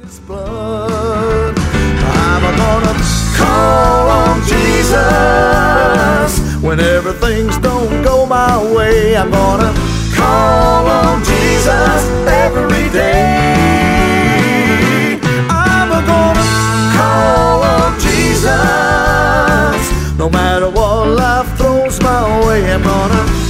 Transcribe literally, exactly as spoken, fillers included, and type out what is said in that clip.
His blood. I'm gonna call on Jesus when everything's don't go my way. I'm gonna call on Jesus every day. I'm gonna call on Jesus no matter what life throws my way. I'm gonna